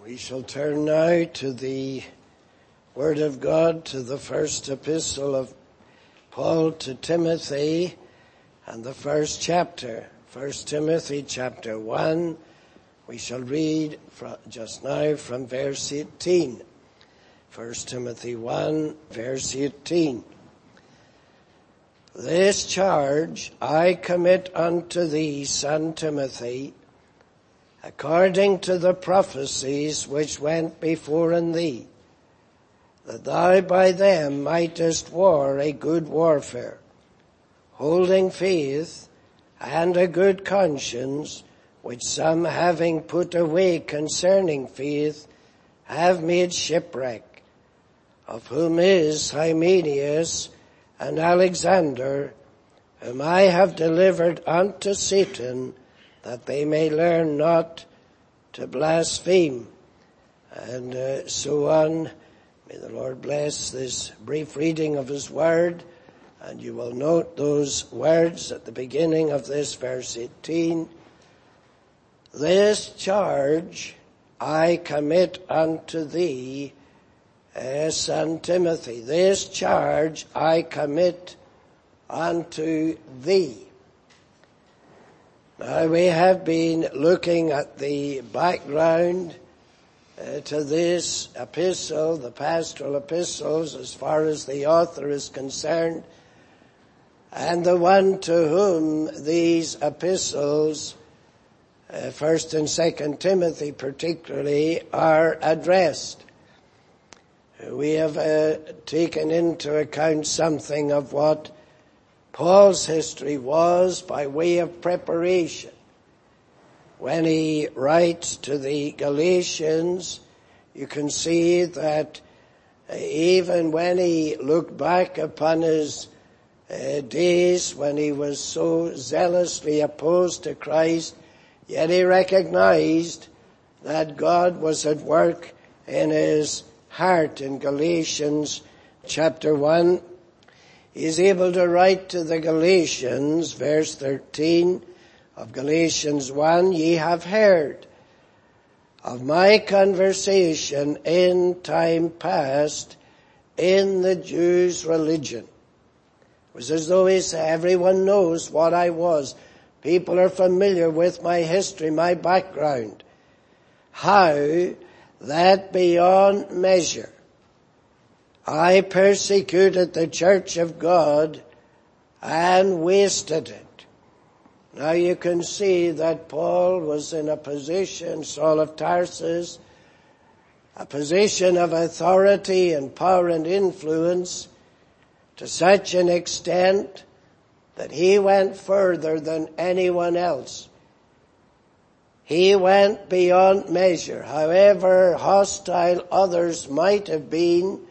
We shall turn now to the Word of God, to the first epistle of Paul to Timothy and the first chapter. 1 Timothy chapter 1. We shall read just now from verse 18. 1 Timothy 1, verse 18. This charge I commit unto thee, son Timothy, according to the prophecies which went before in thee, that thou by them mightest war a good warfare, holding faith and a good conscience, which some having put away concerning faith have made shipwreck, of whom is Hymenaeus and Alexander, whom I have delivered unto Satan, that they may learn not to blaspheme, and so on. May the Lord bless this brief reading of His Word, and you will note those words at the beginning of this verse 18. This charge I commit unto thee, son Timothy. This charge I commit unto thee. Now we have been looking at the background to this epistle, the pastoral epistles, as far as the author is concerned, and the one to whom these epistles, 1st and 2nd Timothy particularly, are addressed. We have taken into account something of what Paul's history was by way of preparation. When he writes to the Galatians, you can see that even when he looked back upon his days when he was so zealously opposed to Christ, yet he recognized that God was at work in his heart. In Galatians chapter 1, he is able to write to the Galatians, verse 13 of Galatians 1, ye have heard of my conversation in time past in the Jews' religion. It was as though he said, everyone knows what I was. People are familiar with my history, my background. How that beyond measure I persecuted the church of God and wasted it. Now you can see that Paul was in a position, Saul of Tarsus, a position of authority and power and influence to such an extent that he went further than anyone else. He went beyond measure. However hostile others might have been,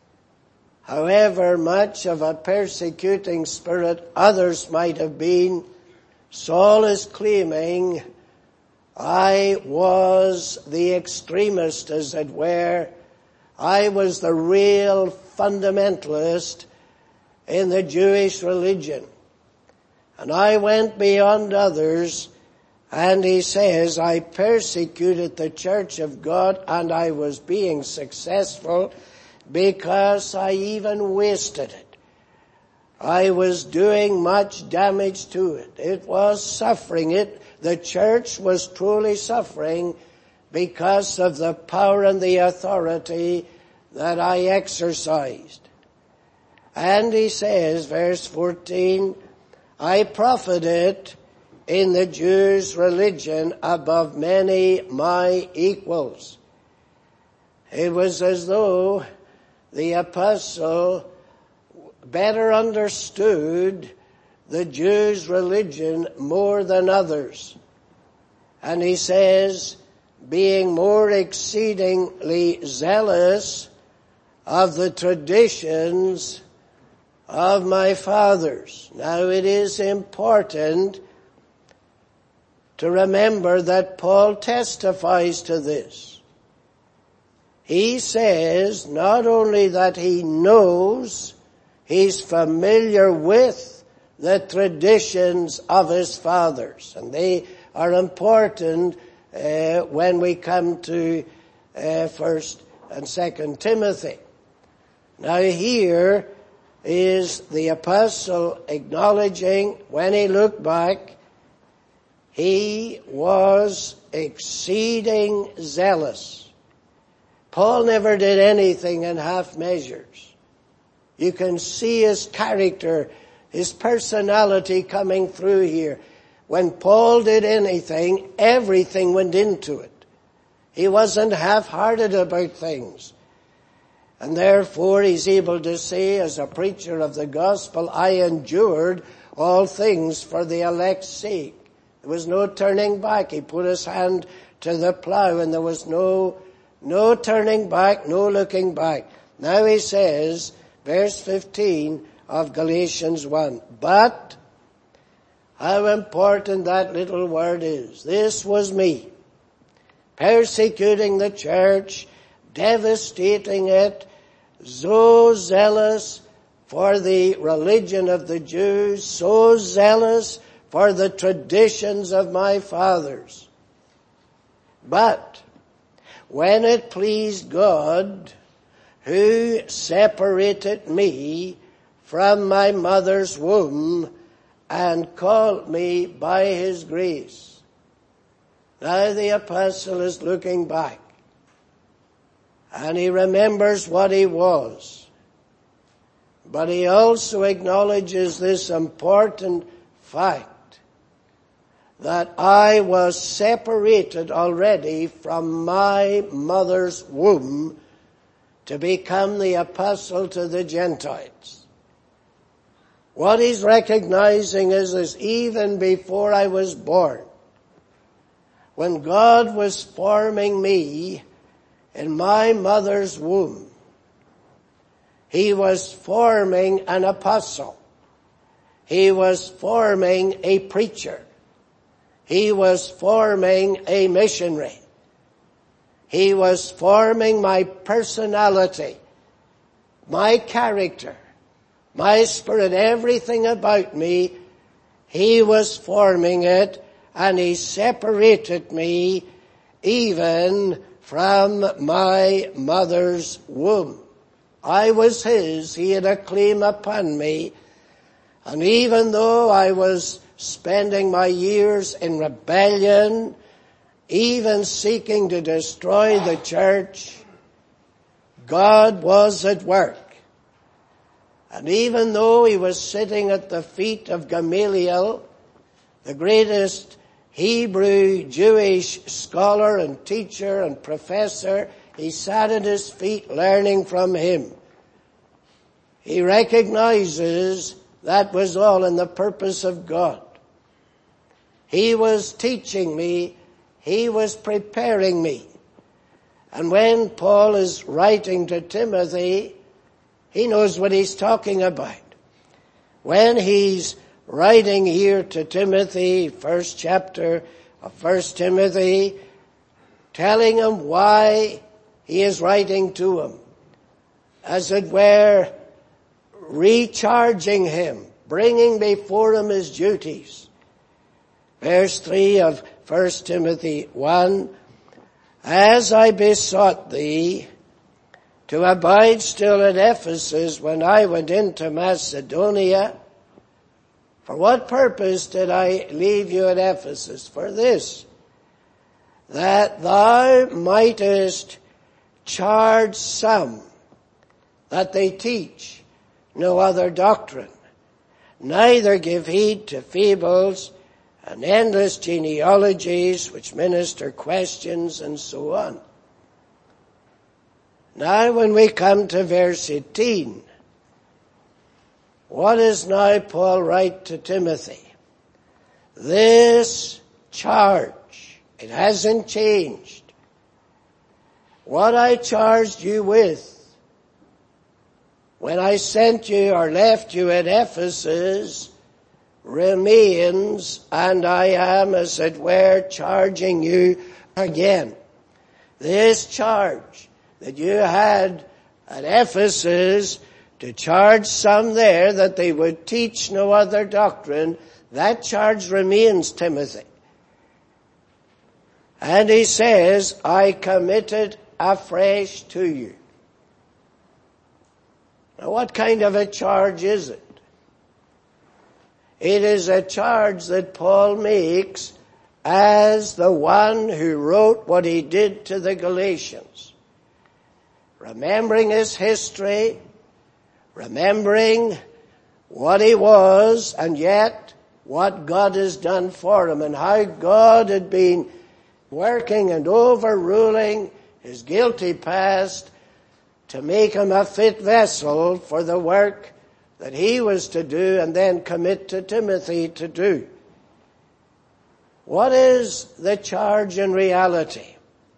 however much of a persecuting spirit others might have been, Saul is claiming, I was the extremist, as it were. I was the real fundamentalist in the Jewish religion. And I went beyond others, and he says, I persecuted the church of God, and I was being successful because I even wasted it. I was doing much damage to it. It was suffering. The church was truly suffering because of the power and the authority that I exercised. And he says, verse 14, I profited in the Jews' religion above many my equals. It was as though the apostle better understood the Jews' religion more than others. And he says, being more exceedingly zealous of the traditions of my fathers. Now it is important to remember that Paul testifies to this. He says not only that he knows, he's familiar with the traditions of his fathers, and they are important when we come to 1st and 2nd Timothy. Now here is the apostle acknowledging when he looked back, he was exceeding zealous. Paul never did anything in half measures. You can see his character, his personality coming through here. When Paul did anything, everything went into it. He wasn't half-hearted about things. And therefore he's able to say, as a preacher of the gospel, I endured all things for the elect's sake. There was no turning back. He put his hand to the plow and there was no turning back, no looking back. Now he says, verse 15 of Galatians 1, but how important that little word is. This was me, persecuting the church, devastating it, so zealous for the religion of the Jews, so zealous for the traditions of my fathers. But when it pleased God, who separated me from my mother's womb and called me by his grace. Now the apostle is looking back. And he remembers what he was. But he also acknowledges this important fact that I was separated already from my mother's womb to become the apostle to the Gentiles. What he's recognizing is even before I was born, when God was forming me in my mother's womb, he was forming an apostle. He was forming a preacher. He was forming a missionary. He was forming my personality, my character, my spirit, everything about me. He was forming it, and he separated me even from my mother's womb. I was his. He had a claim upon me. And even though I was spending my years in rebellion, even seeking to destroy the church, God was at work. And even though he was sitting at the feet of Gamaliel, the greatest Hebrew Jewish scholar and teacher and professor, he sat at his feet learning from him. He recognizes that was all in the purpose of God. He was teaching me. He was preparing me. And when Paul is writing to Timothy, he knows what he's talking about. When he's writing here to Timothy, first chapter of 1 Timothy, telling him why he is writing to him, as it were, recharging him, bringing before him his duties. Verse 3 of 1 Timothy 1, as I besought thee to abide still at Ephesus when I went into Macedonia. For what purpose did I leave you at Ephesus? For this, that thou mightest charge some that they teach no other doctrine, neither give heed to fables and endless genealogies which minister questions and so on. Now when we come to verse 18, what is now Paul write to Timothy? This charge, it hasn't changed. What I charged you with when I sent you or left you at Ephesus remains, and I am, as it were, charging you again. This charge that you had at Ephesus, to charge some there that they would teach no other doctrine, that charge remains, Timothy. And he says, I committed afresh to you. Now what kind of a charge is it? It is a charge that Paul makes as the one who wrote what he did to the Galatians. Remembering his history, remembering what he was, and yet what God has done for him, and how God had been working and overruling his guilty past to make him a fit vessel for the work that he was to do and then commit to Timothy to do. What is the charge in reality?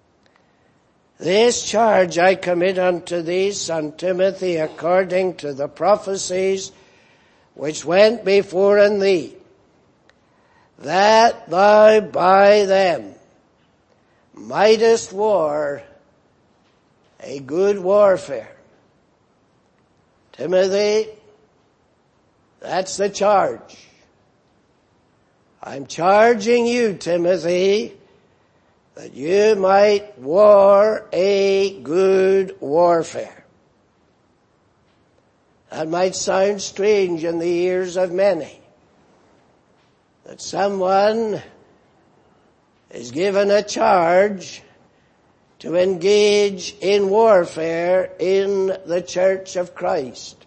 This charge I commit unto thee, son Timothy, according to the prophecies which went before in thee, that thou by them mightest war a good warfare. Timothy, that's the charge. I'm charging you, Timothy, that you might war a good warfare. That might sound strange in the ears of many, that someone is given a charge to engage in warfare in the Church of Christ.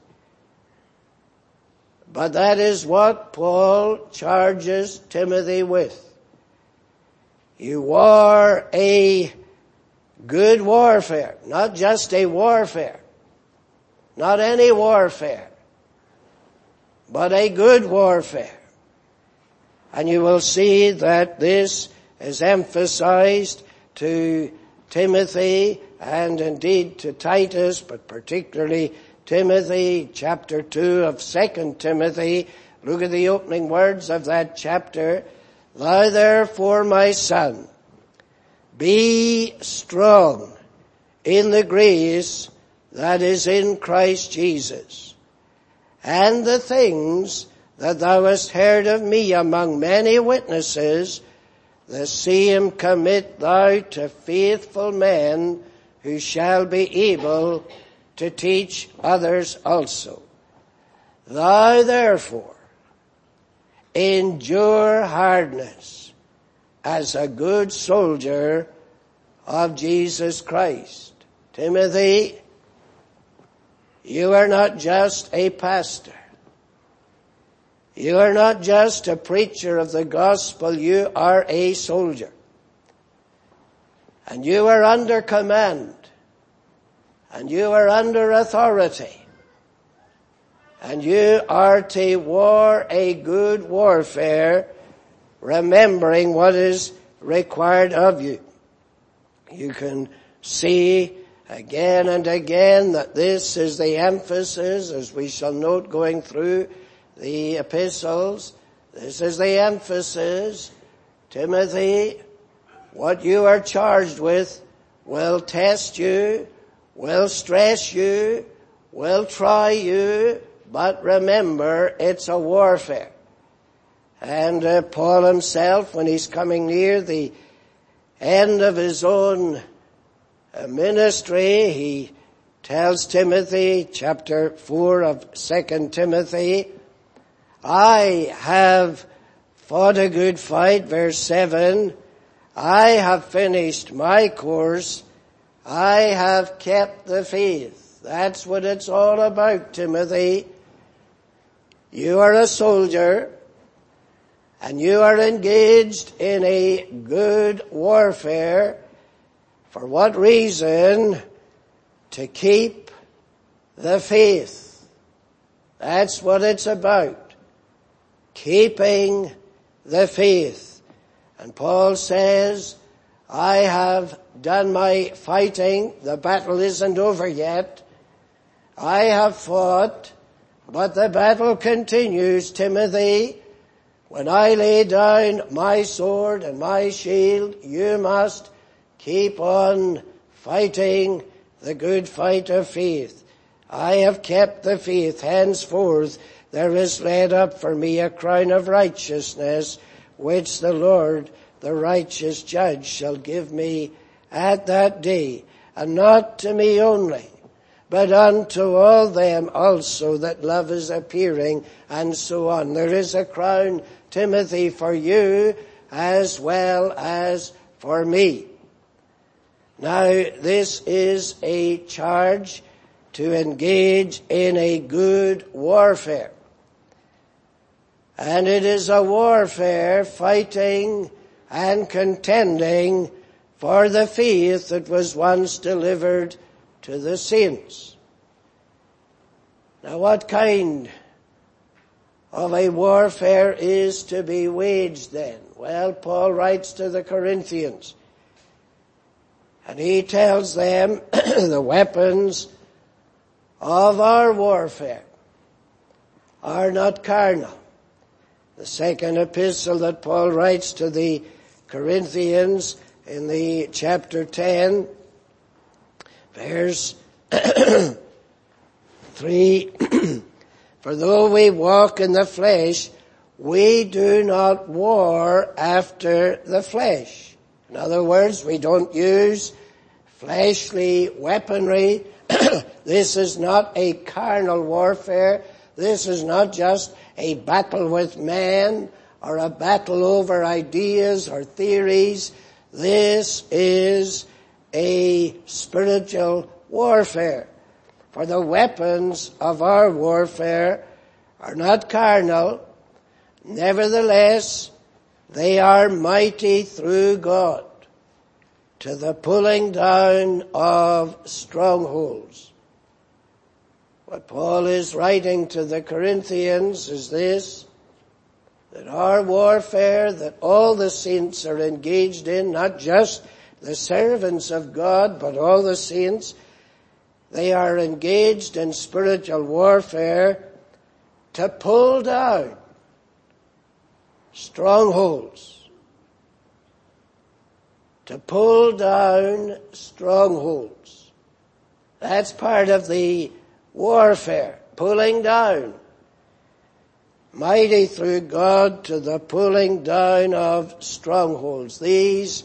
But that is what Paul charges Timothy with. You war a good warfare, not just a warfare, not any warfare, but a good warfare. And you will see that this is emphasized to Timothy and indeed to Titus, but particularly Timothy, chapter 2 of 2 Timothy. Look at the opening words of that chapter. Thou therefore, my son, be strong in the grace that is in Christ Jesus, and the things that thou hast heard of me among many witnesses, the same commit thou to faithful men who shall be able to teach others also. Thou therefore endure hardness as a good soldier of Jesus Christ. Timothy, you are not just a pastor. You are not just a preacher of the gospel. You are a soldier. And you are under command. And you are under authority. And you are to war a good warfare, remembering what is required of you. You can see again and again that this is the emphasis, as we shall note going through the epistles. This is the emphasis. Timothy, what you are charged with will test you, will stress you, will try you, but remember, it's a warfare. And Paul himself, when he's coming near the end of his own ministry, he tells Timothy, chapter 4 of 2 Timothy, I have fought a good fight, verse 7. I have finished my course. I have kept the faith. That's what it's all about, Timothy. You are a soldier, and you are engaged in a good warfare. For what reason? To keep the faith. That's what it's about. Keeping the faith. And Paul says, I have done my fighting. The battle isn't over yet. I have fought, but the battle continues, Timothy. When I lay down my sword and my shield, you must keep on fighting the good fight of faith. I have kept the faith. Henceforth there is laid up for me a crown of righteousness, which the Lord, the righteous judge, shall give me at that day, and not to me only, but unto all them also that love is appearing, and so on. There is a crown, Timothy, for you as well as for me. Now, this is a charge to engage in a good warfare. And it is a warfare fighting and contending for the faith that was once delivered to the saints. Now, what kind of a warfare is to be waged then? Well, Paul writes to the Corinthians, and he tells them the weapons of our warfare are not carnal. The second epistle that Paul writes to the Corinthians in the chapter 10, verse 3, for though we walk in the flesh, we do not war after the flesh. In other words, we don't use fleshly weaponry. This is not a carnal warfare. This is not just a battle with man or a battle over ideas or theories. This is a spiritual warfare. For the weapons of our warfare are not carnal. Nevertheless, they are mighty through God to the pulling down of strongholds. What Paul is writing to the Corinthians is this, that our warfare that all the saints are engaged in, not just the servants of God, but all the saints, they are engaged in spiritual warfare to pull down strongholds. To pull down strongholds. That's part of the warfare, pulling down. Mighty through God to the pulling down of strongholds. These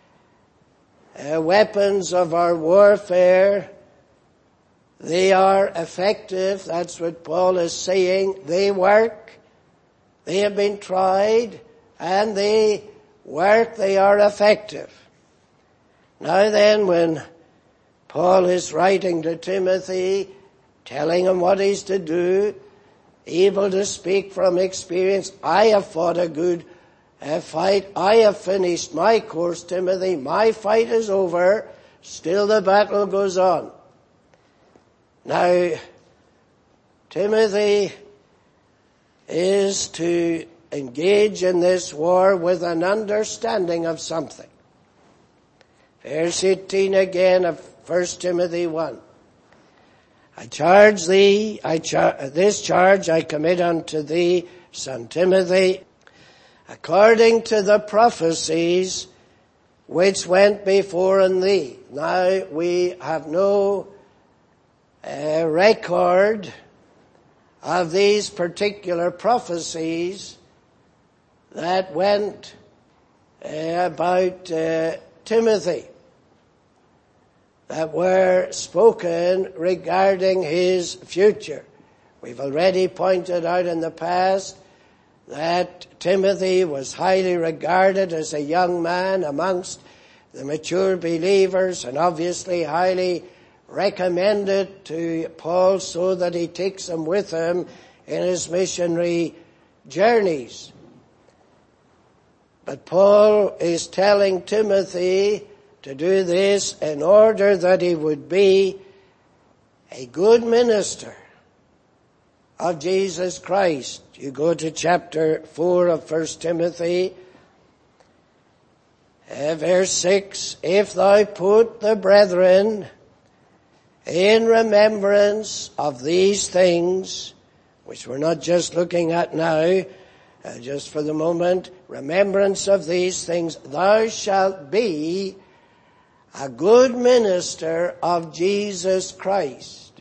weapons of our warfare, they are effective. That's what Paul is saying. They work. They have been tried and they work. They are effective. Now then, when Paul is writing to Timothy, telling him what he's to do, able to speak from experience, I have fought a good fight. I have finished my course, Timothy. My fight is over. Still the battle goes on. Now, Timothy is to engage in this war with an understanding of something. Verse 18 again of 1 Timothy 1. I charge thee, this charge I commit unto thee, son Timothy, according to the prophecies which went before in thee. Now we have no record of these particular prophecies that went about Timothy, that were spoken regarding his future. We've already pointed out in the past that Timothy was highly regarded as a young man amongst the mature believers, and obviously highly recommended to Paul so that he takes him with him in his missionary journeys. But Paul is telling Timothy to do this in order that he would be a good minister of Jesus Christ. You go to chapter 4 of 1 Timothy, verse 6, if thou put the brethren in remembrance of these things, which we're not just looking at now, just for the moment, remembrance of these things, thou shalt be a good minister of Jesus Christ,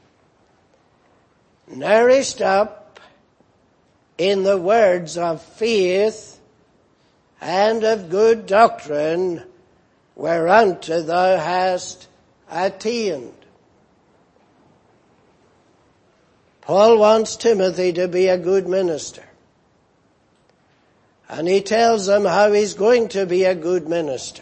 nourished up in the words of faith and of good doctrine, whereunto thou hast attained. Paul wants Timothy to be a good minister. And he tells him how he's going to be a good minister.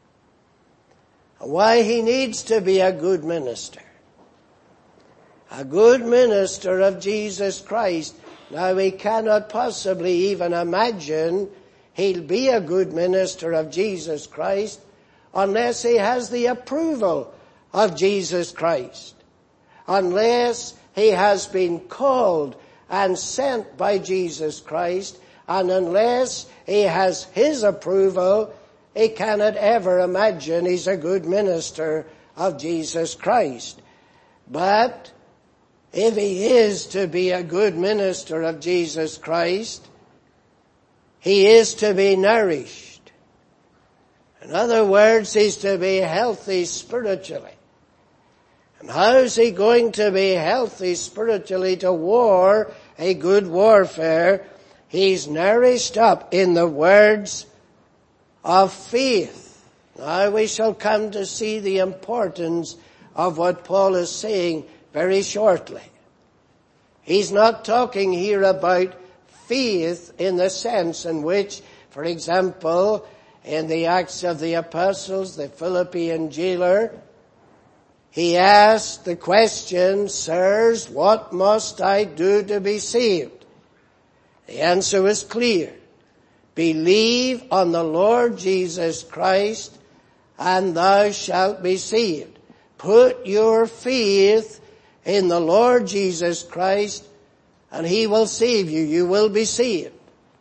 Why he needs to be a good minister. A good minister of Jesus Christ. Now we cannot possibly even imagine he'll be a good minister of Jesus Christ unless he has the approval of Jesus Christ. Unless he has been called and sent by Jesus Christ, and unless he has his approval, he cannot ever imagine he's a good minister of Jesus Christ. But if he is to be a good minister of Jesus Christ, he is to be nourished. In other words, he's to be healthy spiritually. And how is he going to be healthy spiritually to war a good warfare? He's nourished up in the words of faith. Now we shall come to see the importance of what Paul is saying very shortly. He's not talking here about faith in the sense in which, for example, in the Acts of the Apostles, the Philippian jailer, he asked the question, "Sirs, what must I do to be saved?" The answer was clear. Believe on the Lord Jesus Christ and thou shalt be saved. Put your faith in the Lord Jesus Christ and he will save you. You will be saved.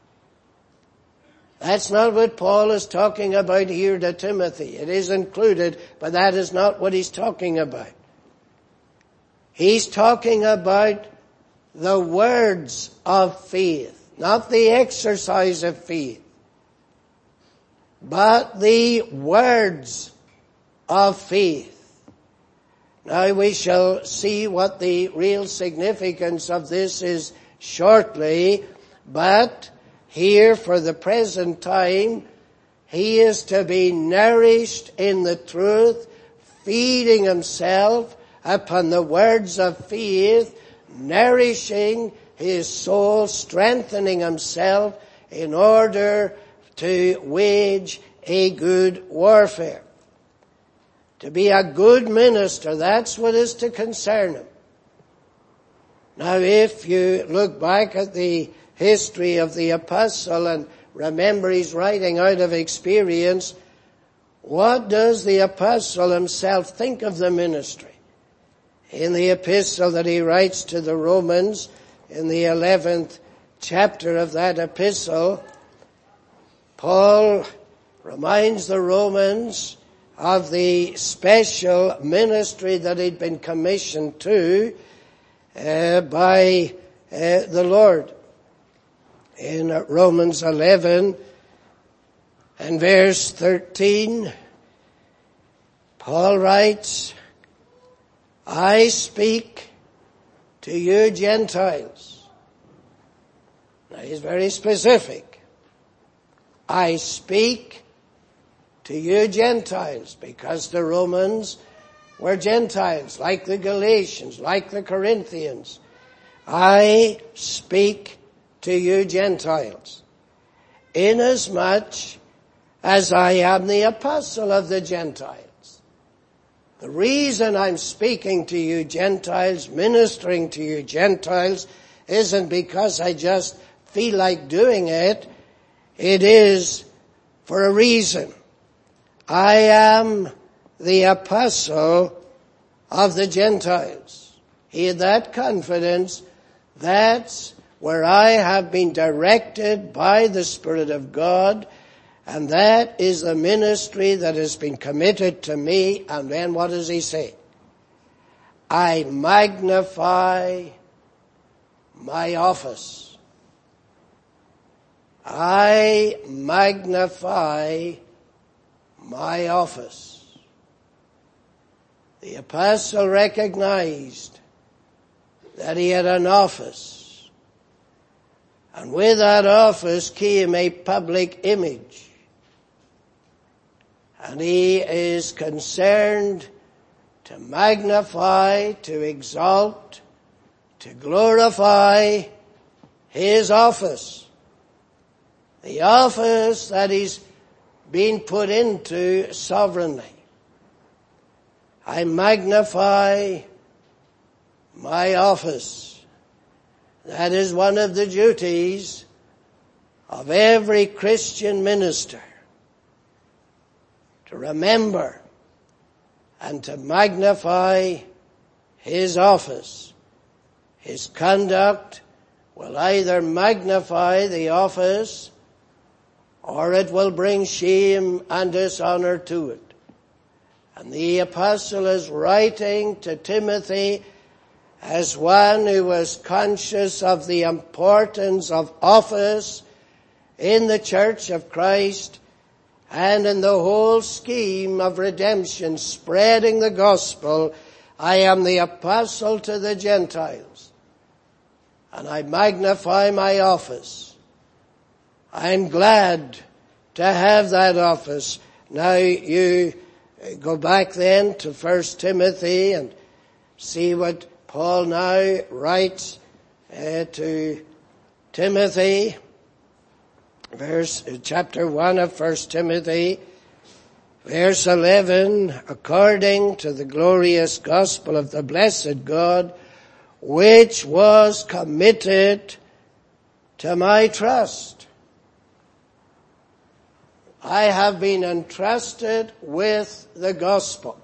That's not what Paul is talking about here to Timothy. It is included, but that is not what he's talking about. He's talking about the words of faith, not the exercise of faith, but the words of faith. Now we shall see what the real significance of this is shortly, but here for the present time, he is to be nourished in the truth, feeding himself upon the words of faith, nourishing his soul, strengthening himself in order to wage a good warfare. To be a good minister, that's what is to concern him. Now if you look back at the history of the apostle and remember he's writing out of experience, what does the apostle himself think of the ministry? In the epistle that he writes to the Romans, in the 11th chapter of that epistle, Paul reminds the Romans of the special ministry that he'd been commissioned to by the Lord. In Romans 11 and verse 13, Paul writes, I speak to you Gentiles. Now he's very specific. I speak to you Gentiles, because the Romans were Gentiles, like the Galatians, like the Corinthians. I speak to you Gentiles, inasmuch as I am the apostle of the Gentiles. The reason I'm speaking to you Gentiles, ministering to you Gentiles, isn't because I just feel like doing it. It is for a reason. I am the apostle of the Gentiles. He had that confidence. That's where I have been directed by the Spirit of God, and that is the ministry that has been committed to me. And then what does he say? I magnify my office. I magnify my office. The apostle recognized that he had an office. And with that office came a public image. And he is concerned to magnify, to exalt, to glorify his office. The office that he's been put into sovereignly. I magnify my office. That is one of the duties of every Christian minister, to remember and to magnify his office. His conduct will either magnify the office or it will bring shame and dishonor to it. And the apostle is writing to Timothy as one who was conscious of the importance of office in the Church of Christ and in the whole scheme of redemption, spreading the gospel. I am the apostle to the Gentiles, and I magnify my office. I'm glad to have that office. Now you go back then to 1 Timothy and see what Paul now writes to Timothy. Chapter 1 of 1 Timothy, verse 11, according to the glorious gospel of the blessed God, which was committed to my trust. I have been entrusted with the gospel.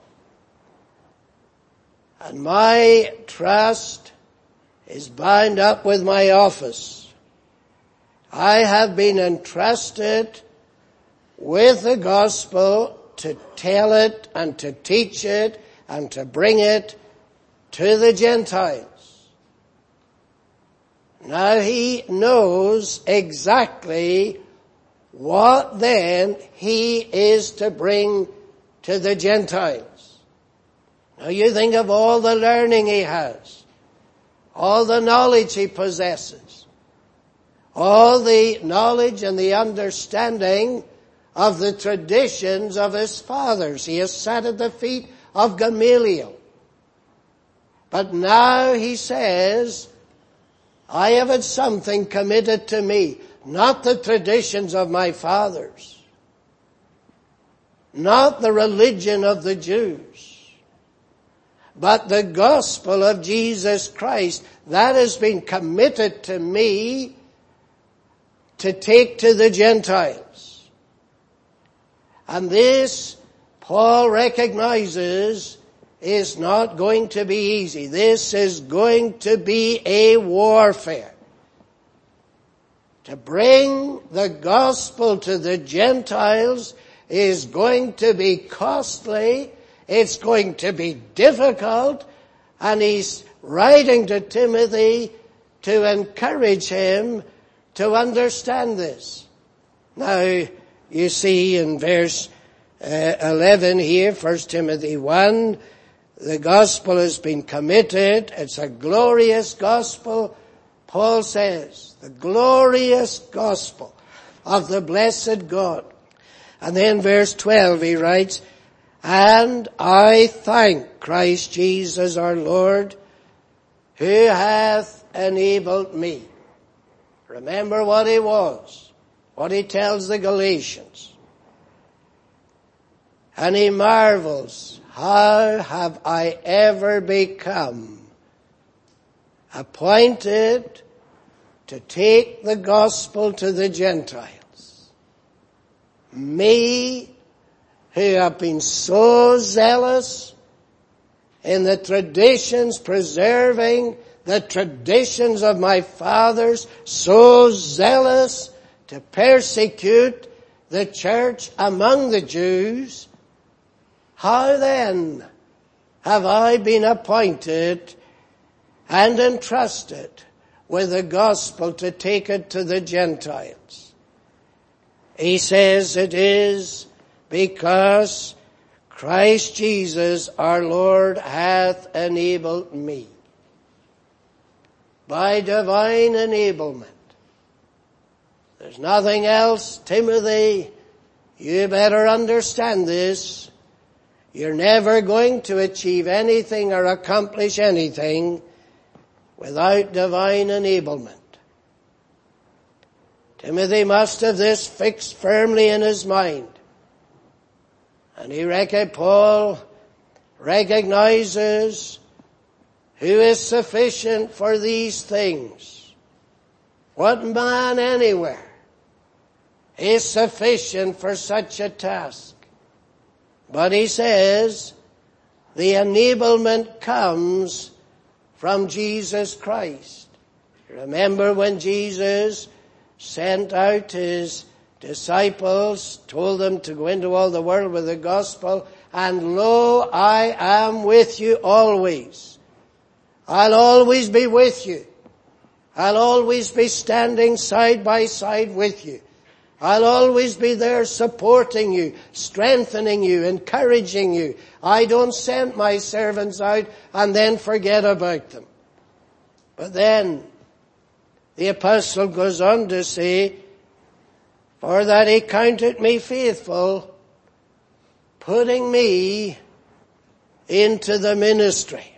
And my trust is bound up with my office. I have been entrusted with the gospel to tell it and to teach it and to bring it to the Gentiles. Now he knows exactly what then he is to bring to the Gentiles. Now you think of all the learning he has, all the knowledge he possesses, all the knowledge and the understanding of the traditions of his fathers. He has sat at the feet of Gamaliel. But now he says, I have had something committed to me, not the traditions of my fathers, not the religion of the Jews, but the gospel of Jesus Christ. That has been committed to me to take to the Gentiles. And this, Paul recognizes, is not going to be easy. This is going to be a warfare. To bring the gospel to the Gentiles is going to be costly. It's going to be difficult. And he's writing to Timothy to encourage him to understand this. Now, you see in verse 11 here, 1 Timothy 1, the gospel has been committed. It's a glorious gospel. Paul says, the glorious gospel of the blessed God. And then verse 12 he writes, and I thank Christ Jesus our Lord, who hath enabled me. Remember what he was, what he tells the Galatians. And he marvels, how have I ever become appointed to take the gospel to the Gentiles? Me, who have been so zealous in the traditions, preserving the traditions of my fathers, so zealous to persecute the church among the Jews. How then have I been appointed and entrusted with the gospel to take it to the Gentiles? He says it is because Christ Jesus our Lord hath enabled me. By divine enablement. There's nothing else, Timothy. You better understand this. You're never going to achieve anything or accomplish anything without divine enablement. Timothy must have this fixed firmly in his mind. And Paul recognizes who is sufficient for these things. What man anywhere is sufficient for such a task? But he says the enablement comes from Jesus Christ. Remember when Jesus sent out his disciples, told them to go into all the world with the gospel, and lo, I am with you always. I'll always be with you. I'll always be standing side by side with you. I'll always be there supporting you, strengthening you, encouraging you. I don't send my servants out and then forget about them. But then the apostle goes on to say, for that he counted me faithful, putting me into the ministry.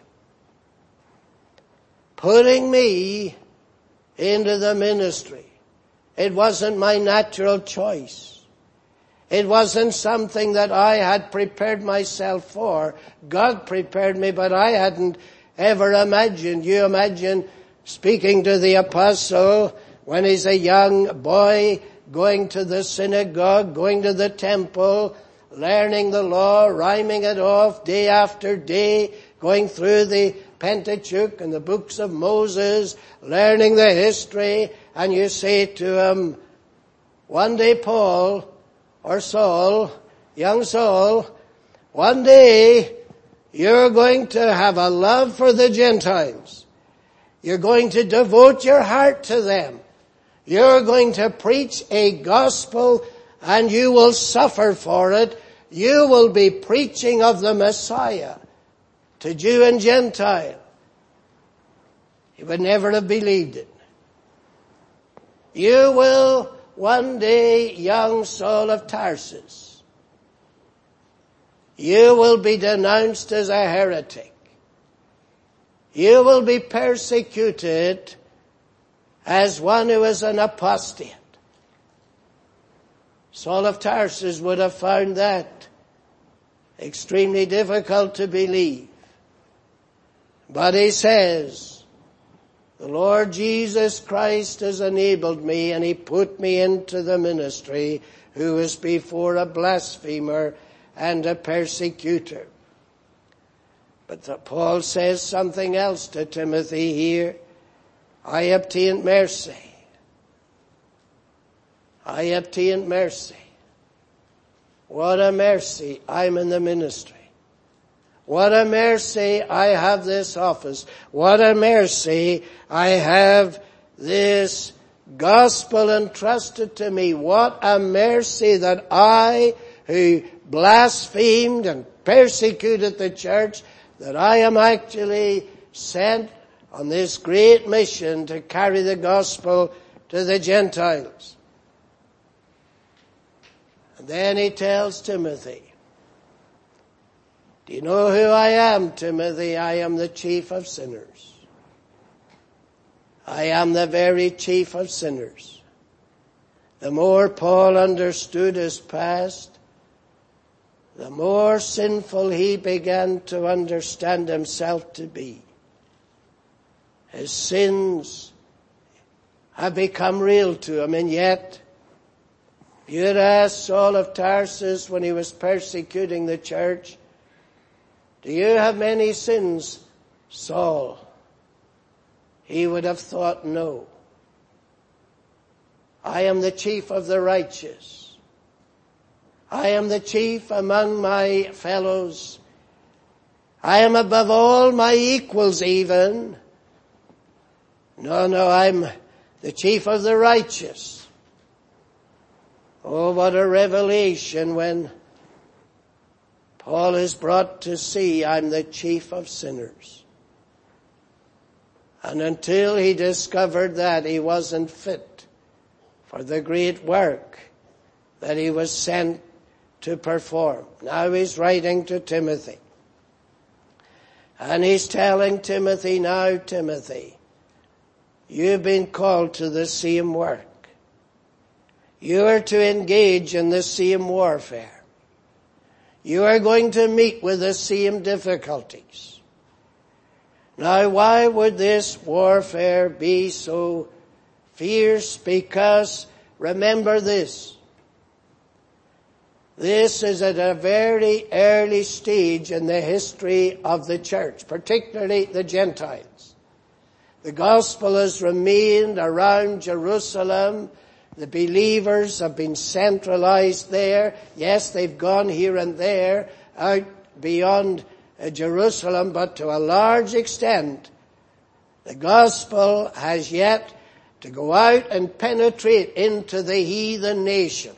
Putting me into the ministry. It wasn't my natural choice. It wasn't something that I had prepared myself for. God prepared me, but I hadn't ever imagined. You imagine speaking to the apostle when he's a young boy, going to the synagogue, going to the temple, learning the law, rhyming it off day after day, going through the Pentateuch and the books of Moses, learning the history, and you say to him, one day Paul, or Saul, young Saul, one day you're going to have a love for the Gentiles. You're going to devote your heart to them. You're going to preach a gospel and you will suffer for it. You will be preaching of the Messiah to Jew and Gentile. He would never have believed it. You will one day, young Saul of Tarsus, you will be denounced as a heretic. You will be persecuted as one who is an apostate. Saul of Tarsus would have found that extremely difficult to believe. But he says, the Lord Jesus Christ has enabled me and he put me into the ministry, who was before a blasphemer and a persecutor. But Paul says something else to Timothy here. I obtained mercy. I obtained mercy. What a mercy. I'm in the ministry. What a mercy I have this office. What a mercy I have this gospel entrusted to me. What a mercy that I, who blasphemed and persecuted the church, that I am actually sent on this great mission to carry the gospel to the Gentiles. And then he tells Timothy, do you know who I am, Timothy? I am the chief of sinners. I am the very chief of sinners. The more Paul understood his past, the more sinful he began to understand himself to be. His sins have become real to him, and yet, you'd ask Saul of Tarsus when he was persecuting the church, do you have many sins, Saul? He would have thought, no. I am the chief of the righteous. I am the chief among my fellows. I am above all my equals even. No, I'm the chief of the righteous. Oh, what a revelation when Paul is brought to see I'm the chief of sinners. And until he discovered that, he wasn't fit for the great work that he was sent to perform. Now he's writing to Timothy. And he's telling Timothy, now Timothy, you've been called to the same work. You are to engage in the same warfare. You are going to meet with the same difficulties. Now, why would this warfare be so fierce? Because, remember this. This is at a very early stage in the history of the church, particularly the Gentiles. The gospel has remained around Jerusalem. The believers have been centralized there. Yes, they've gone here and there out beyond Jerusalem, but to a large extent, the gospel has yet to go out and penetrate into the heathen nations.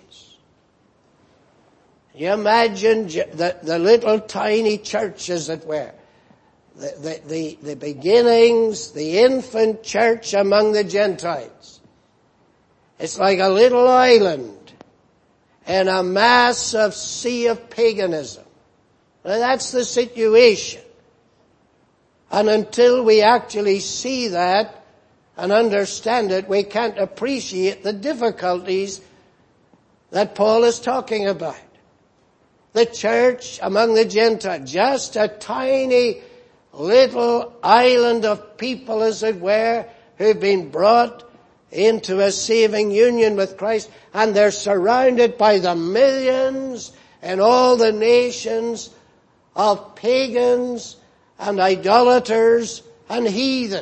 You imagine the little tiny church, as it were. The beginnings, the infant church among the Gentiles. It's like a little island in a massive sea of paganism. Now that's the situation. And until we actually see that and understand it, we can't appreciate the difficulties that Paul is talking about. The church among the Gentiles, just a tiny little island of people, as it were, who've been brought into a saving union with Christ, and they're surrounded by the millions in all the nations of pagans and idolaters and heathen.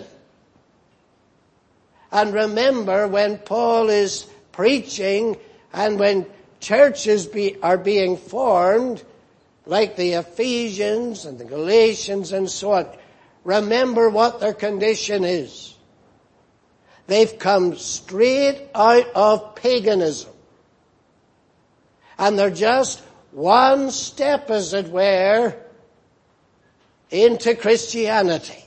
And remember, when Paul is preaching and when churches are being formed, like the Ephesians and the Galatians and so on, remember what their condition is. They've come straight out of paganism. And they're just one step, as it were, into Christianity.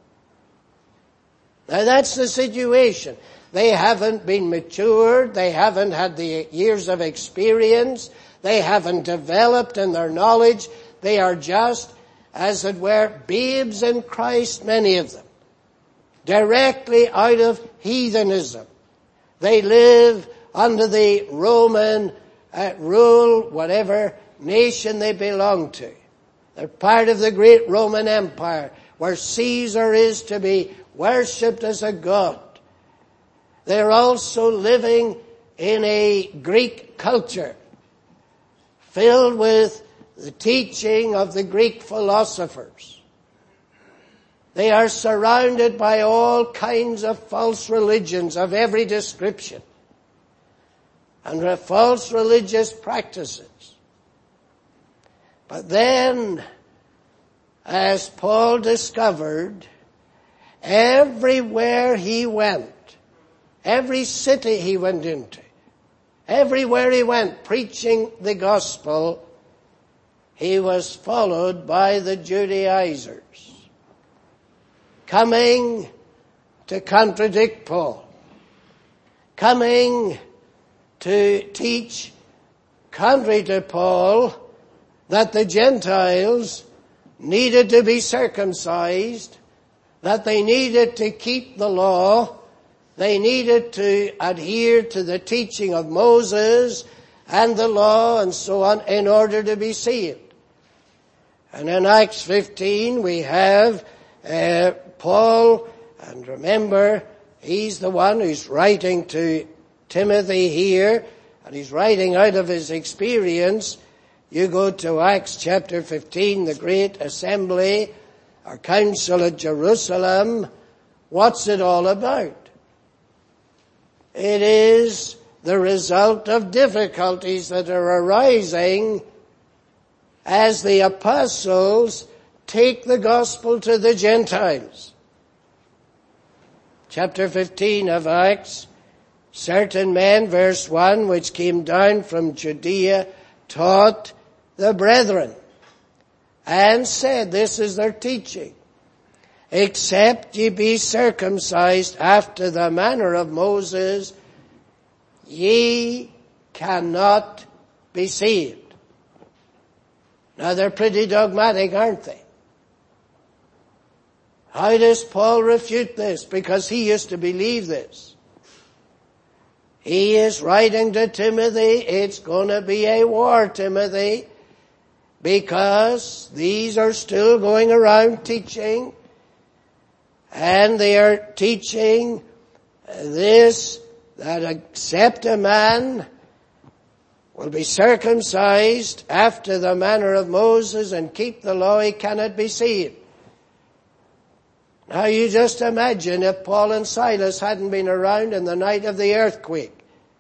Now that's the situation. They haven't been matured. They haven't had the years of experience. They haven't developed in their knowledge. They are just, as it were, babes in Christ, many of them. Directly out of heathenism. They live under the Roman rule, whatever nation they belong to. They're part of the great Roman Empire, where Caesar is to be worshipped as a god. They're also living in a Greek culture, filled with the teaching of the Greek philosophers. They are surrounded by all kinds of false religions of every description and false religious practices. But then, as Paul discovered, everywhere he went, every city he went into, everywhere he went preaching the gospel, he was followed by the Judaizers, coming to contradict Paul, coming to teach, contrary to Paul, that the Gentiles needed to be circumcised, that they needed to keep the law, they needed to adhere to the teaching of Moses and the law and so on in order to be saved. And in Acts 15 we have Paul, and remember, he's the one who's writing to Timothy here, and he's writing out of his experience. You go to Acts chapter 15, the great assembly, or council at Jerusalem. What's it all about? It is the result of difficulties that are arising as the apostles take the gospel to the Gentiles. Chapter 15 of Acts, certain men, verse 1, which came down from Judea, taught the brethren, and said, this is their teaching, except ye be circumcised after the manner of Moses, ye cannot be saved. Now they're pretty dogmatic, aren't they? How does Paul refute this? Because he used to believe this. He is writing to Timothy, it's going to be a war, Timothy, because these are still going around teaching, and they are teaching this, that except a man will be circumcised after the manner of Moses and keep the law, he cannot be saved. Now you just imagine if Paul and Silas hadn't been around in the night of the earthquake,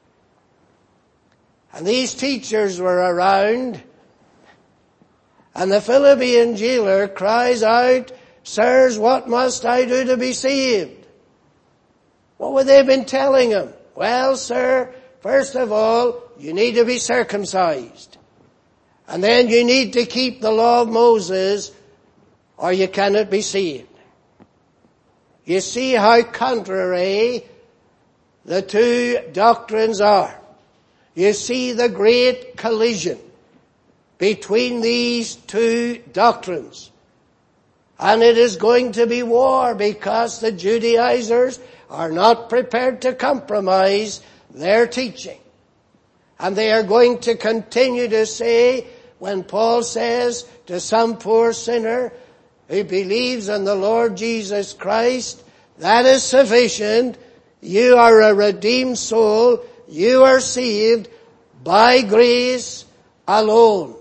and these teachers were around, and the Philippian jailer cries out, "Sirs, what must I do to be saved?" What would they have been telling him? Well, sir, first of all, you need to be circumcised. And then you need to keep the law of Moses, or you cannot be saved. You see how contrary the two doctrines are. You see the great collision between these two doctrines. And it is going to be war because the Judaizers are not prepared to compromise their teaching. And they are going to continue to say, when Paul says to some poor sinner who believes in the Lord Jesus Christ, that is sufficient. You are a redeemed soul. You are saved by grace alone.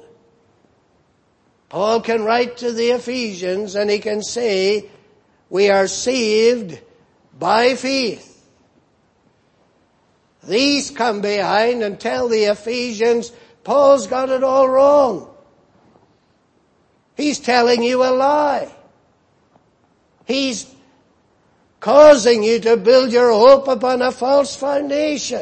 Paul can write to the Ephesians and he can say, we are saved by faith. These come behind and tell the Ephesians, Paul's got it all wrong. He's telling you a lie. He's causing you to build your hope upon a false foundation.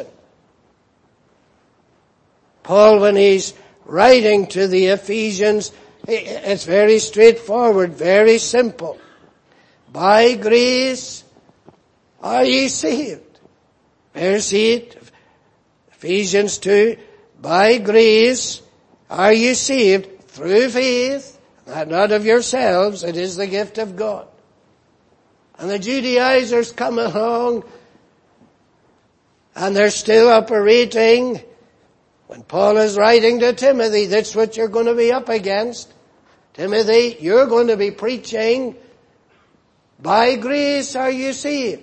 Paul, when he's writing to the Ephesians, it's very straightforward, very simple. By grace are ye saved. There's it, Ephesians 2. By grace are ye saved through faith, that not of yourselves, it is the gift of God. And the Judaizers come along, and they're still operating. When Paul is writing to Timothy, that's what you're going to be up against. Timothy, you're going to be preaching, by grace are you saved.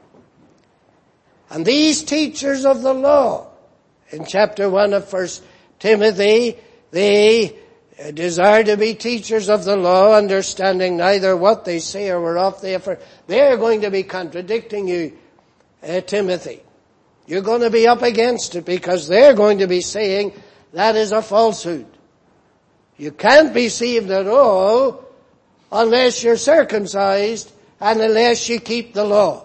And these teachers of the law, in chapter 1 of 1 Timothy, they desire to be teachers of the law, understanding neither what they say or whereof they affirm. They're going to be contradicting you, Timothy. You're going to be up against it because they're going to be saying that is a falsehood. You can't be saved at all unless you're circumcised and unless you keep the law.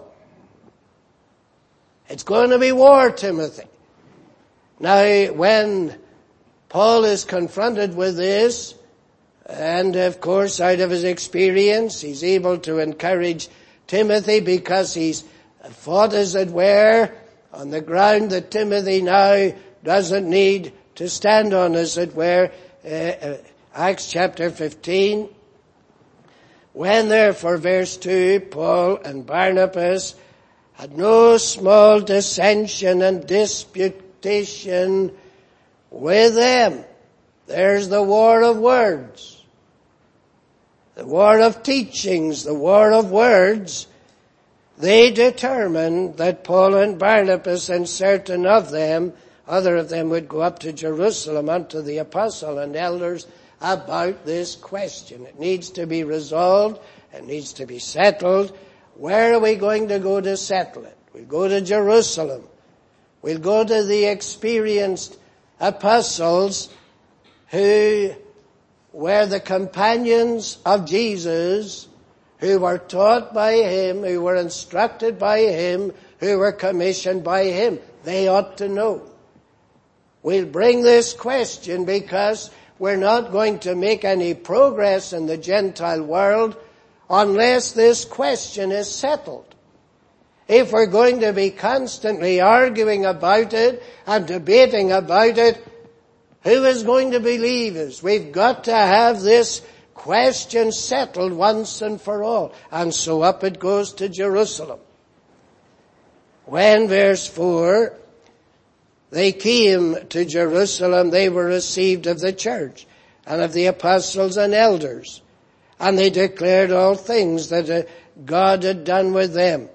It's going to be war, Timothy. Now, when Paul is confronted with this, and of course out of his experience, he's able to encourage Timothy because he's fought, as it were, on the ground that Timothy now doesn't need to stand on, as it were. Acts chapter 15. When therefore, verse 2, Paul and Barnabas had no small dissension and disputation with them. There's the war of words. The war of teachings, the war of words. They determined that Paul and Barnabas and certain of them, other of them would go up to Jerusalem unto the apostle and elders about this question. It needs to be resolved. It needs to be settled. Where are we going to go to settle it? We'll go to Jerusalem. We'll go to the experienced apostles who were the companions of Jesus, who were taught by him, who were instructed by him, who were commissioned by him. They ought to know. We'll bring this question because we're not going to make any progress in the Gentile world unless this question is settled. If we're going to be constantly arguing about it and debating about it, Who is going to believe us? We've got to have this question settled once and for all. And so up it goes to Jerusalem. When, verse 4, they came to Jerusalem, they were received of the church and of the apostles and elders. And they declared all things that God had done with them.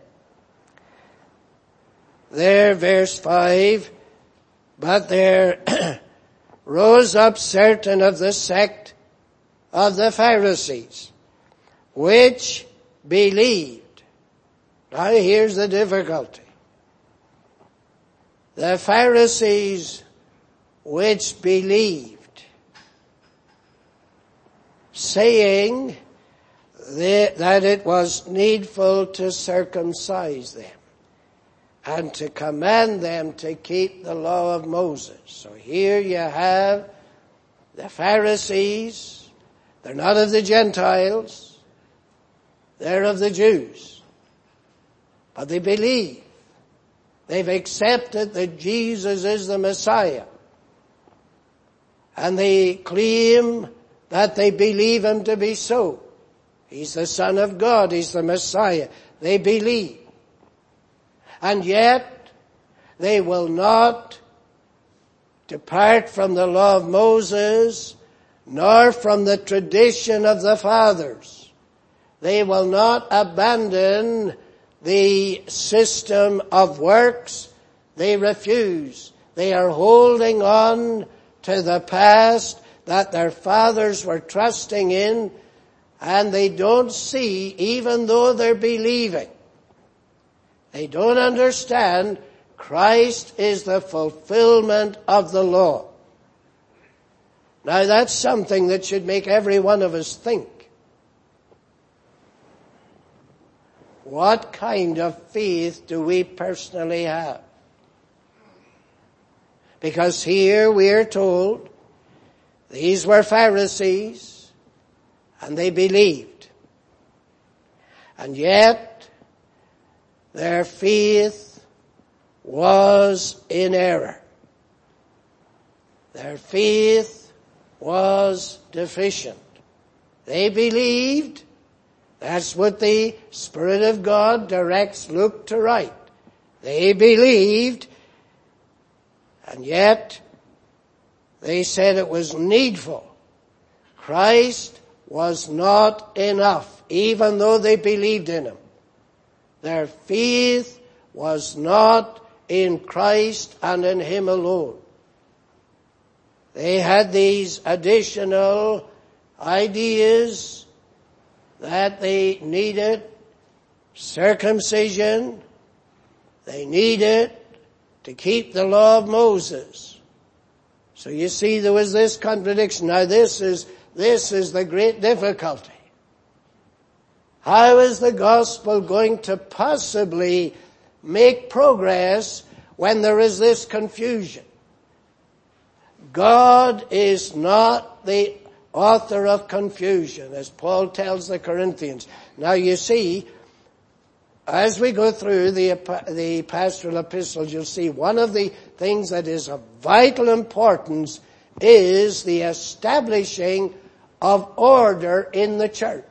There, verse 5, but there rose up certain of the sect of the Pharisees, which believed. Now here's the difficulty. The Pharisees which believed, saying that it was needful to circumcise them and to command them to keep the law of Moses. So here you have the Pharisees. They're not of the Gentiles. They're of the Jews. But they believe. They've accepted that Jesus is the Messiah. And they claim that they believe him to be so. He's the Son of God. He's the Messiah. They believe. And yet, they will not depart from the law of Moses, nor from the tradition of the fathers. They will not abandon the system of works. They refuse. They are holding on to the past that their fathers were trusting in, and they don't see, even though they're believing, they don't understand Christ is the fulfillment of the law. Now that's something that should make every one of us think. What kind of faith do we personally have? Because here we are told these were Pharisees and they believed. And yet their faith was in error. Their faith was deficient. They believed. That's what the Spirit of God directs Luke to write. They believed, and yet they said it was needful. Christ was not enough, even though they believed in him. Their faith was not in Christ and in him alone. They had these additional ideas that they needed circumcision. They needed to keep the law of Moses. So you see there was this contradiction. Now this is the great difficulty. How is the gospel going to possibly make progress when there is this confusion? God is not the author of confusion, as Paul tells the Corinthians. Now you see, as we go through the pastoral epistles, you'll see one of the things that is of vital importance is the establishing of order in the church.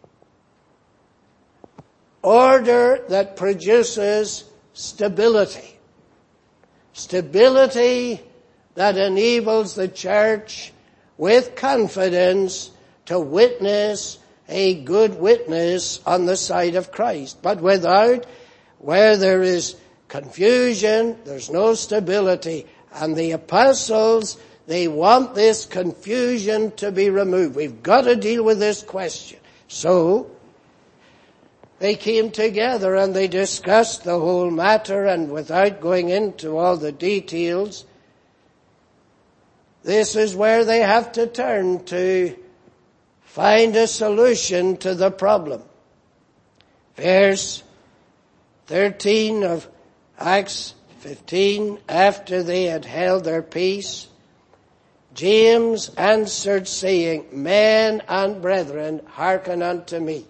Order that produces stability. Stability that enables the church with confidence to witness a good witness on the side of Christ. But without, where there is confusion, there's no stability. And the apostles, they want this confusion to be removed. We've got to deal with this question. So, they came together and they discussed the whole matter, and without going into all the details, this is where they have to turn to find a solution to the problem. Verse 13 of Acts 15, after they had held their peace, James answered, saying, Men and brethren, hearken unto me.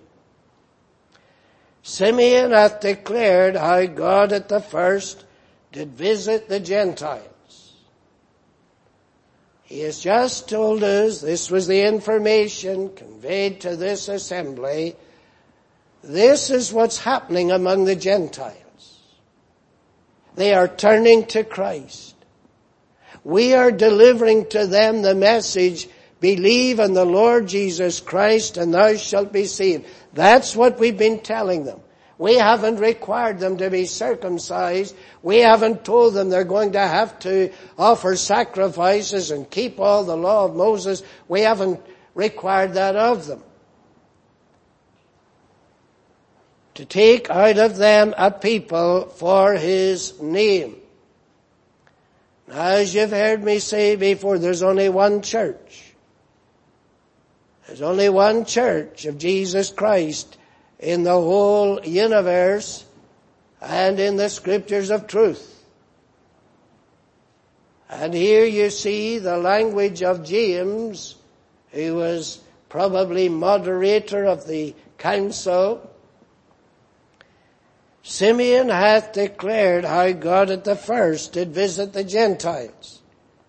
Simeon hath declared how God at the first did visit the Gentiles. He has just told us, this was the information conveyed to this assembly, this is what's happening among the Gentiles. They are turning to Christ. We are delivering to them the message, believe in the Lord Jesus Christ and thou shalt be saved. That's what we've been telling them. We haven't required them to be circumcised. We haven't told them they're going to have to offer sacrifices and keep all the law of Moses. We haven't required that of them. To take out of them a people for his name. Now, as you've heard me say before, there's only one church. There's only one church of Jesus Christ in the whole universe and in the scriptures of truth. And here you see the language of James, who was probably moderator of the council. Simeon hath declared how God at the first did visit the Gentiles,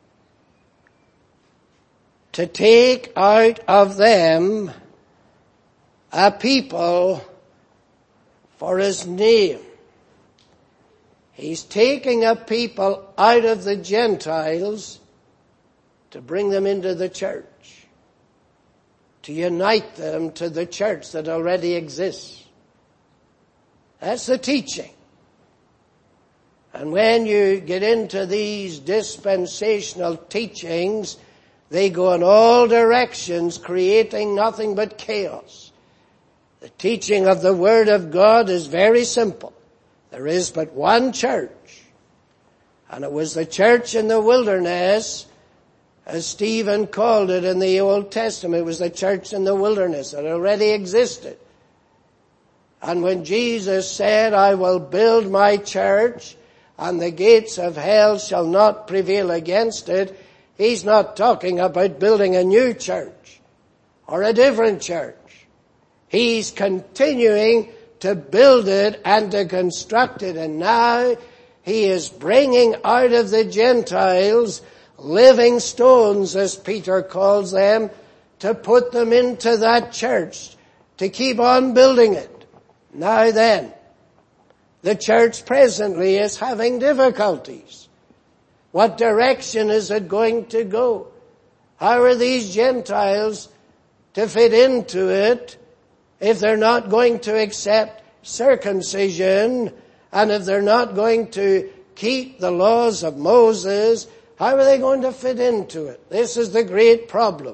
to take out of them a people for his name. He's taking a people out of the Gentiles to bring them into the church, to unite them to the church that already exists. That's the teaching. And when you get into these dispensational teachings, they go in all directions, creating nothing but chaos. The teaching of the Word of God is very simple. There is but one church. And it was the church in the wilderness, as Stephen called it in the Old Testament. It was the church in the wilderness that already existed. And when Jesus said, I will build my church, and the gates of hell shall not prevail against it, he's not talking about building a new church or a different church. He's continuing to build it and to construct it. And now he is bringing out of the Gentiles living stones, as Peter calls them, to put them into that church, to keep on building it. Now then, the church presently is having difficulties. What direction is it going to go? How are these Gentiles to fit into it if they're not going to accept circumcision, and if they're not going to keep the laws of Moses? How are they going to fit into it? This is the great problem.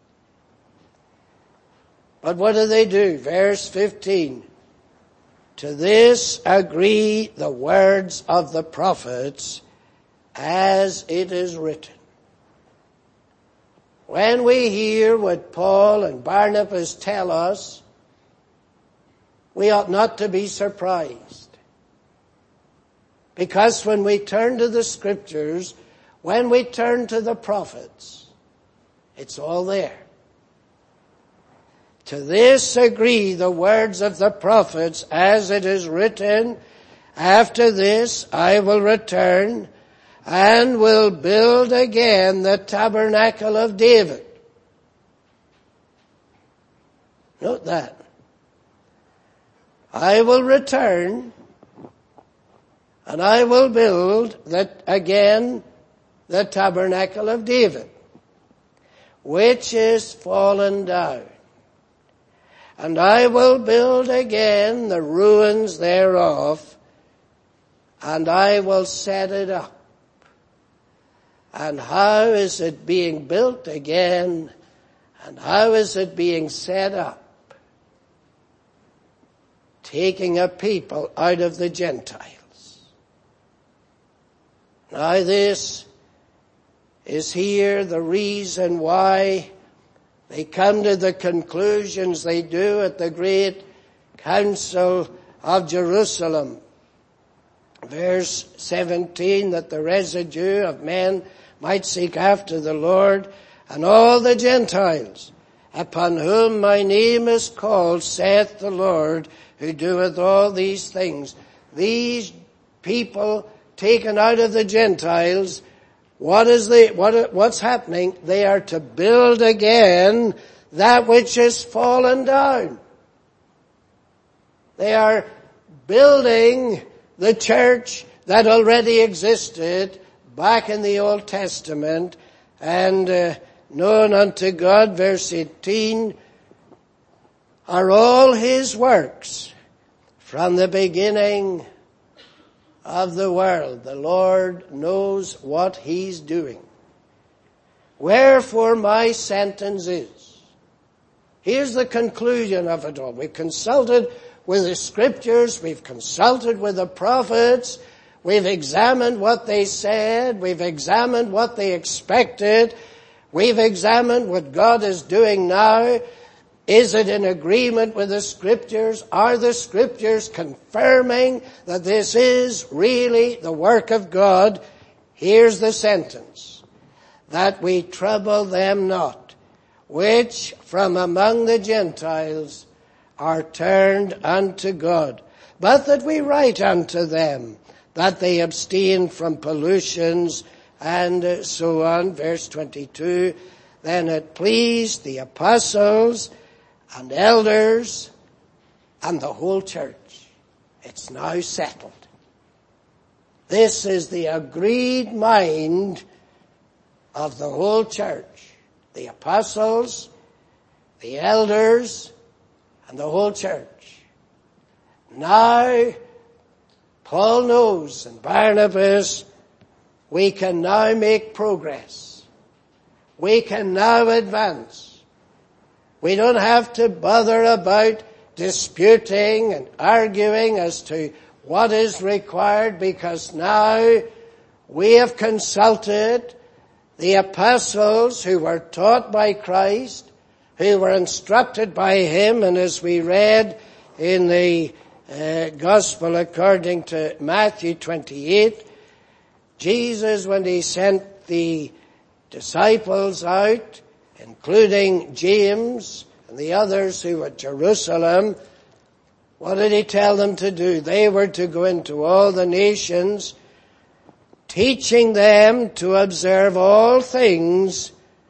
But what do? Verse 15. To this agree the words of the prophets, as it is written. When we hear what Paul and Barnabas tell us, we ought not to be surprised. Because when we turn to the scriptures, when we turn to the prophets, it's all there. To this agree the words of the prophets, as it is written, after this I will return and will build again the tabernacle of David. Note that. I will return and I will build again the tabernacle of David, which is fallen down. And I will build again the ruins thereof, and I will set it up. And how is it being built again? And how is it being set up? Taking a people out of the Gentiles. Now this is here the reason why they come to the conclusions they do at the great council of Jerusalem. Verse 17, that the residue of men might seek after the Lord, and all the Gentiles, upon whom my name is called, saith the Lord, who doeth all these things. These people taken out of the Gentiles what's happening? They are to build again that which has fallen down. They are building the church that already existed back in the Old Testament, and known unto God, verse 18, are all his works from the beginning of the world. The Lord knows what he's doing. Wherefore my sentence is. Here's the conclusion of it all. We've consulted with the scriptures, we've consulted with the prophets, we've examined what they said, we've examined what they expected, we've examined what God is doing now. Is it in agreement with the scriptures? Are the scriptures confirming that this is really the work of God? Here's the sentence. That we trouble them not, which from among the Gentiles are turned unto God, but that we write unto them that they abstain from pollutions, and so on. Verse 22, then it pleased the apostles and elders and the whole church. It's now settled. This is the agreed mind of the whole church. The apostles, the elders, and the whole church. Now, Paul knows, and Barnabas, we can now make progress. We can now advance. We don't have to bother about disputing and arguing as to what is required, because now we have consulted the apostles who were taught by Christ, who were instructed by him, and as we read in the Gospel according to Matthew 28, Jesus, when he sent the disciples out, including James and the others who were at Jerusalem, what did he tell them to do? They were to go into all the nations, teaching them to observe all things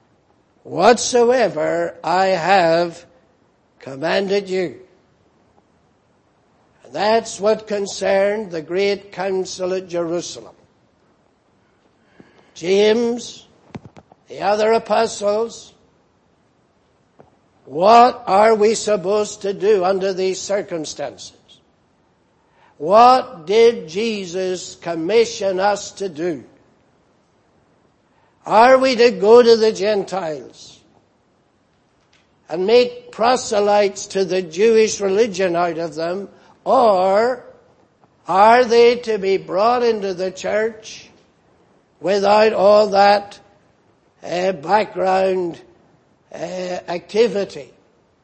whatsoever I have commanded you. And that's what concerned the great council at Jerusalem. James, the other apostles, what are we supposed to do under these circumstances? What did Jesus commission us to do? Are we to go to the Gentiles and make proselytes to the Jewish religion out of them, or are they to be brought into the church without all that background activity?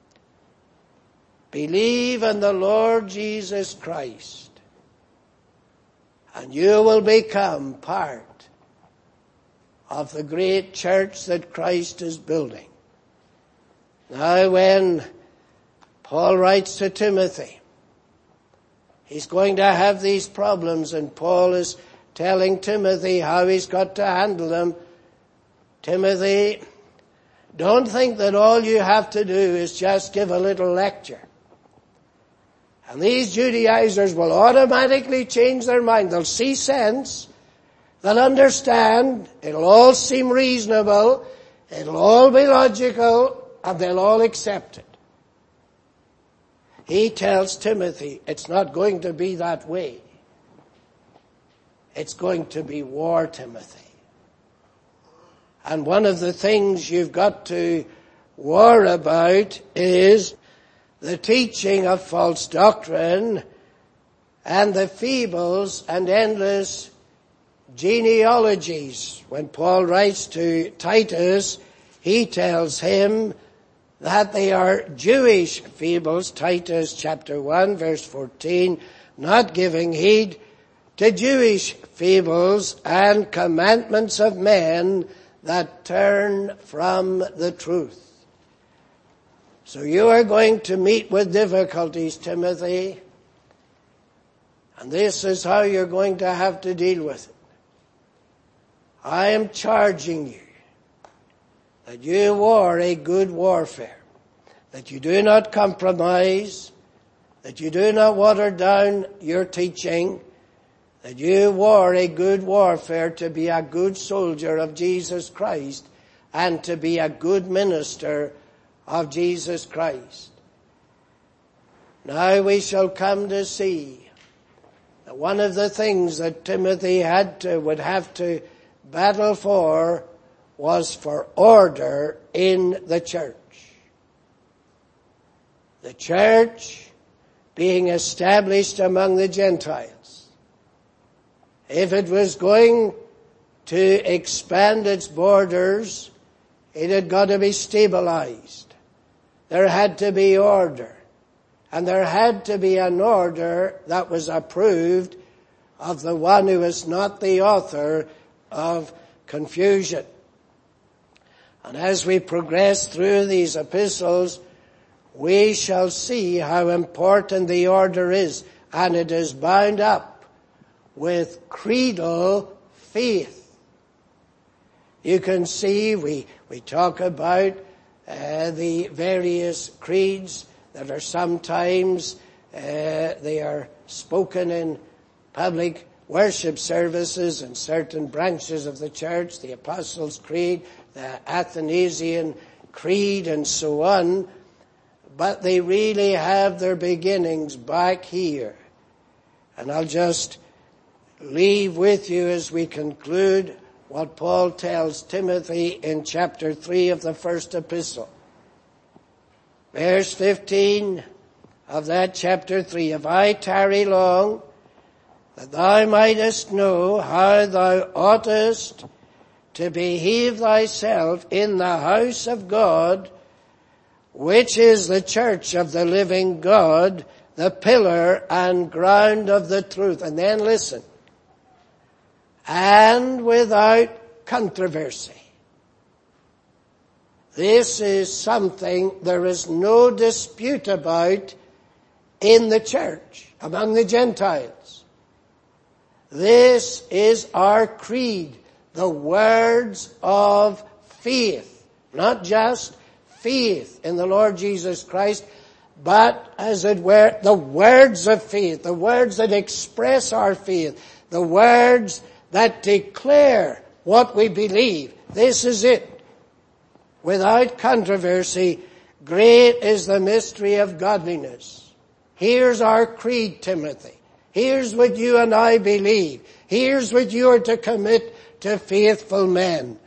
Believe in the Lord Jesus Christ, and you will become part of the great church that Christ is building. Now, when Paul writes to Timothy, he's going to have these problems, and Paul is telling Timothy how he's got to handle them. Timothy, don't think that all you have to do is just give a little lecture. And these Judaizers will automatically change their mind. They'll see sense. They'll understand. It'll all seem reasonable. It'll all be logical. And they'll all accept it. He tells Timothy, it's not going to be that way. It's going to be war, Timothy. And one of the things you've got to war about is the teaching of false doctrine and the fables and endless genealogies. When Paul writes to Titus, he tells him that they are Jewish fables. Titus chapter 1 verse 14, not giving heed to Jewish fables and commandments of men that turn from the truth. So you are going to meet with difficulties, Timothy, and this is how you're going to have to deal with it. I am charging you that you war a good warfare, that you do not compromise, that you do not water down your teaching, that you war a good warfare to be a good soldier of Jesus Christ and to be a good minister of Jesus Christ. Now we shall come to see that one of the things that Timothy would have to battle for was for order in the church. The church being established among the Gentiles. If it was going to expand its borders, it had got to be stabilized. There had to be order. And there had to be an order that was approved of the one who is not the author of confusion. And as we progress through these epistles, we shall see how important the order is. And it is bound up with creedal faith. You can see we talk about the various creeds that are sometimes they are spoken in public worship services in certain branches of the church, the Apostles' Creed, the Athanasian Creed, and so on. But they really have their beginnings back here. And I'll just leave with you as we conclude what Paul tells Timothy in chapter 3 of the first epistle. Verse 15 of that chapter 3, if I tarry long, that thou mightest know how thou oughtest to behave thyself in the house of God, which is the church of the living God, the pillar and ground of the truth. And then listen. And without controversy. This is something there is no dispute about in the church, among the Gentiles. This is our creed, the words of faith, not just faith in the Lord Jesus Christ, but as it were, the words of faith, the words that express our faith, the words that declare what we believe. This is it. Without controversy, great is the mystery of godliness. Here's our creed, Timothy. Here's what you and I believe. Here's what you are to commit to faithful men.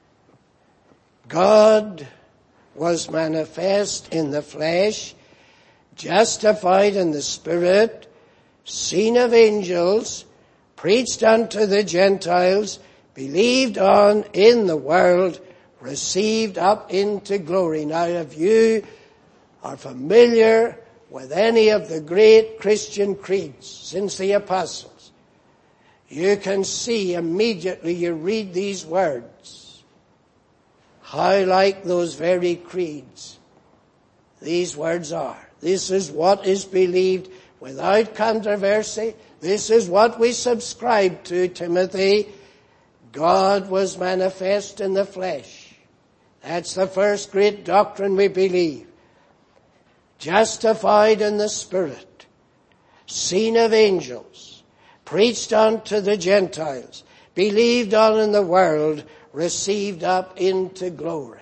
God was manifest in the flesh, justified in the Spirit, seen of angels, preached unto the Gentiles, believed on in the world, received up into glory. Now, if you are familiar with any of the great Christian creeds since the apostles, you can see immediately you read these words, how like those very creeds these words are. This is what is believed without controversy. This is what we subscribe to, Timothy. God was manifest in the flesh. That's the first great doctrine we believe. Justified in the Spirit, seen of angels, preached unto the Gentiles, believed on in the world, received up into glory.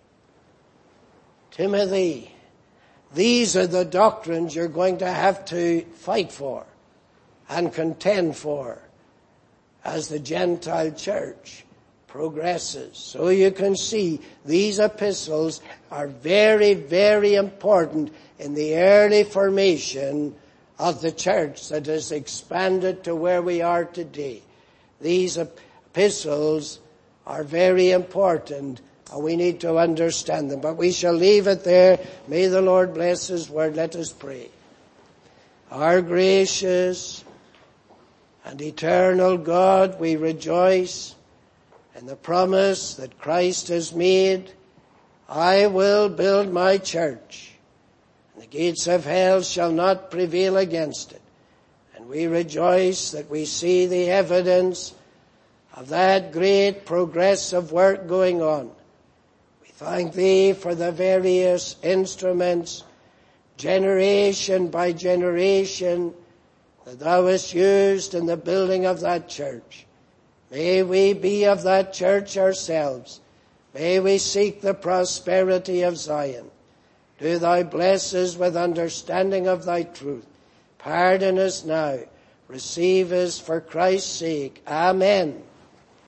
Timothy, these are the doctrines you're going to have to fight for and contend for as the Gentile church progresses. So you can see these epistles are very, very important in the early formation of the church that has expanded to where we are today. These epistles are very important and we need to understand them. But we shall leave it there. May the Lord bless His word. Let us pray. Our gracious and eternal God, we rejoice in the promise that Christ has made. I will build my church, and the gates of hell shall not prevail against it. And we rejoice that we see the evidence of that great progressive work going on. We thank thee for the various instruments, generation by generation, that thou hast used in the building of that church. May we be of that church ourselves. May we seek the prosperity of Zion. Do thou bless us with understanding of thy truth. Pardon us now. Receive us for Christ's sake. Amen.